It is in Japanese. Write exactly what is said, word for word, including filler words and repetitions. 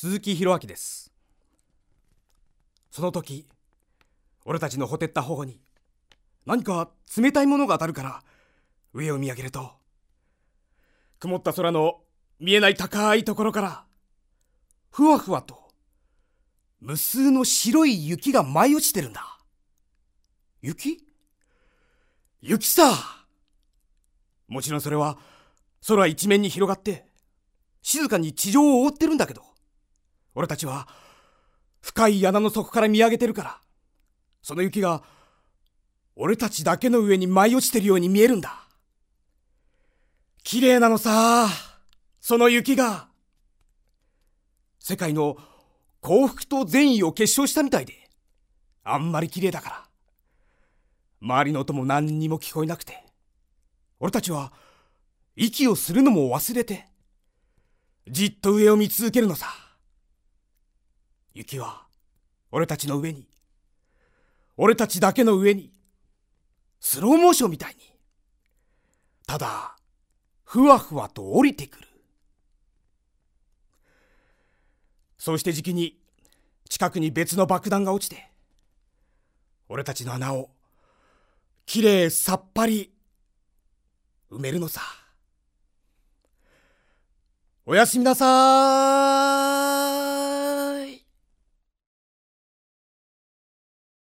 鈴木博明です。その時、俺たちのほてった頬に何か冷たいものが当たるから上を見上げると、曇った空の見えない高いところからふわふわと無数の白い雪が舞い落ちてるんだ。雪？雪さ。もちろんそれは空一面に広がって静かに地上を覆ってるんだけど、俺たちは深い穴の底から見上げてるから、その雪が俺たちだけの上に舞い落ちてるように見えるんだ。綺麗なのさ、その雪が。世界の幸福と善意を結晶したみたいで、あんまり綺麗だから周りの音も何にも聞こえなくて、俺たちは息をするのも忘れてじっと上を見続けるのさ。雪は俺たちの上に、俺たちだけの上に、スローモーションみたいにただふわふわと降りてくる。そうしてじきに近くに別の爆弾が落ちて、俺たちの穴をきれいさっぱり埋めるのさ。おやすみなさーい。